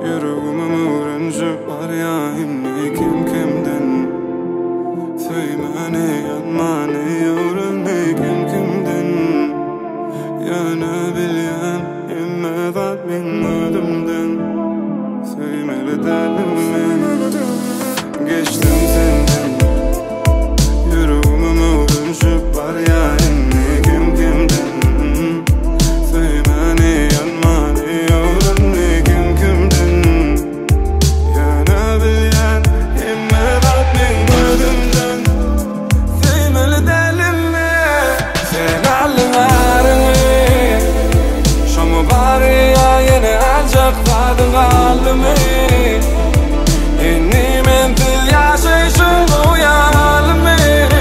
Yüreğime öğrenci var ya inni kim kimden. Söymeni yanmani öğrenni kim kimden. Yana bilyen imme zat min ödümden. Söymeli delim men geçtim senden. Yüreğime öğrenci var ya inni kim kimden. Söymeni yanmani öğrenni kim kimden. Yana bilyen imme zat min ödümden. Söymeli delim men sen allarını. Şomu bari ya yine ancak fadın alımı. Inni men til yaşayışın bu yalımı.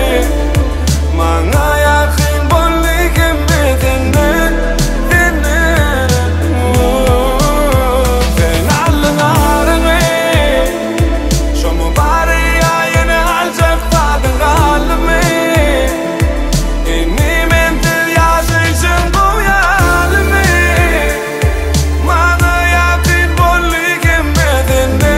Bana yakın bollikim bitinde. Sen allarını. Şomu bari ya yine ancak fadın alımı. Inni men til yaşayışın bu yalımı. Bana yakın bollikim bitinde.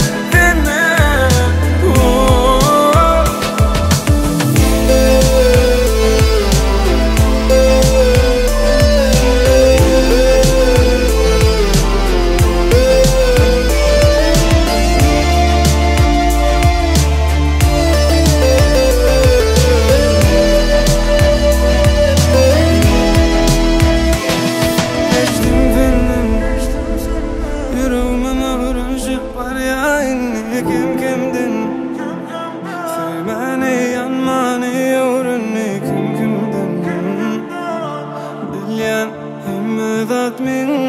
Kim kimden. Söymeni yanmani öğrenni kim kimden. Bilyen himme zat min